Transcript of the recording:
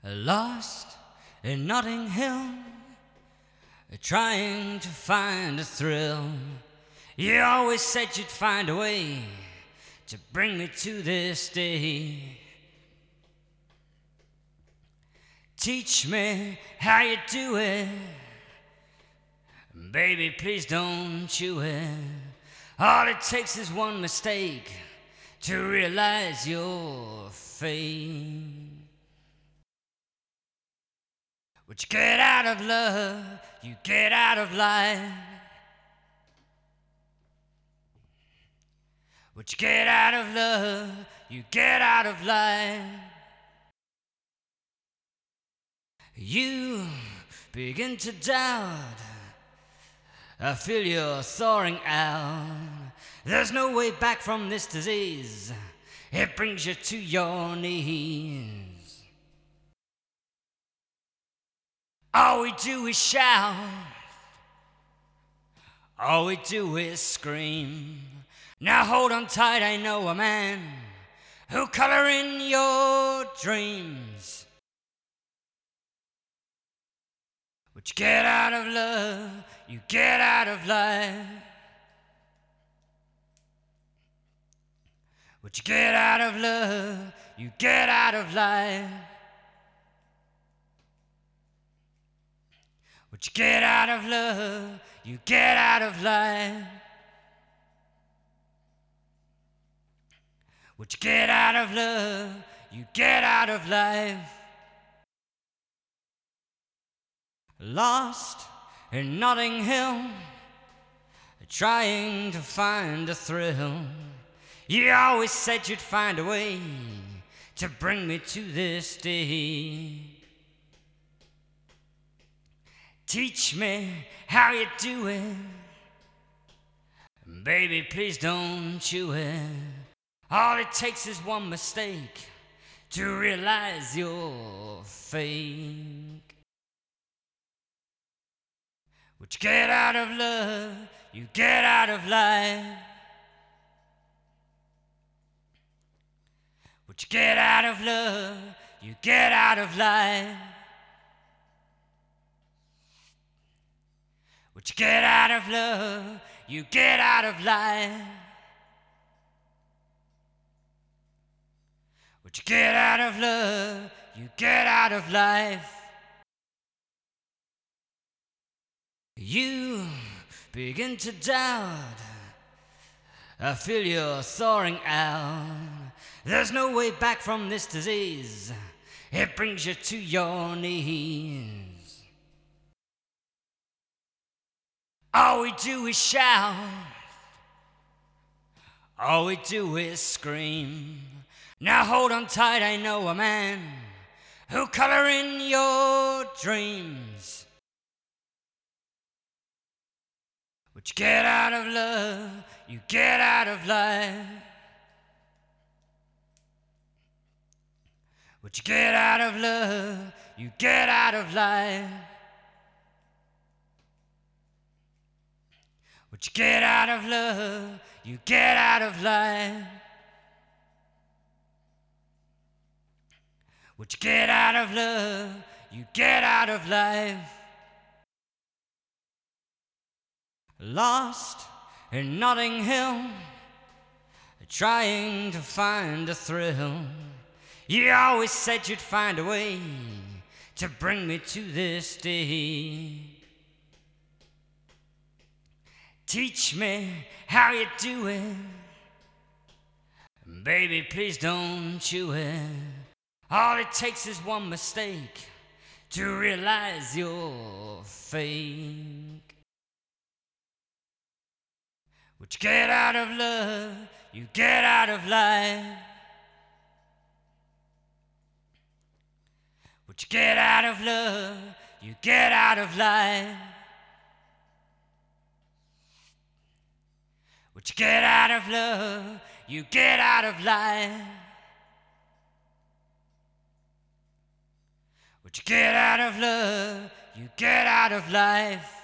Lost in Notting Hill, trying to find a thrill. You always said you'd find a way to bring me to this day. Teach me how you do it, baby, please don't chew it. All it takes is one mistake to realize your fate. What you get out of love, you get out of life. What you get out of love, you get out of life. You begin to doubt, I feel you're thawing out. There's no way back from this disease, it brings you to your knees. All we do is shout, all we do is scream. Now hold on tight, I know a man who'll color in your dreams. What you get out of love, you get out of life. What you get out of love, you get out of life. What you get out of love, you get out of life. What you get out of love, you get out of life. Lost in Notting Hill, trying to find a thrill. You always said you'd find a way to bring me to this day. Teach me how you do it, baby, please don't chew it. All it takes is one mistake to realize your fate. What you get out of love, you get out of life. What you get out of love, you get out of life. What you get out of love, you get out of life. What you get out of love, you get out of life. You begin to doubt, I feel you're thawing out. There's no way back from this disease, it brings you to your knees. All we do is shout, all we do is scream. Now hold on tight, I know a man who'll color in your dreams. What you get out of love, you get out of life. What you get out of love, you get out of life. What you get out of love, you get out of life. What you get out of love, you get out of life. Lost in Notting Hill, trying to find a thrill. You always said you'd find a way to bring me to this day. Teach me how you do it, baby, please don't chew it. All it takes is one mistake to realize your fate. What you get out of love, you get out of life. What you get out of love, you get out of life. What you get out of love, you get out of life. What you get out of love, you get out of life.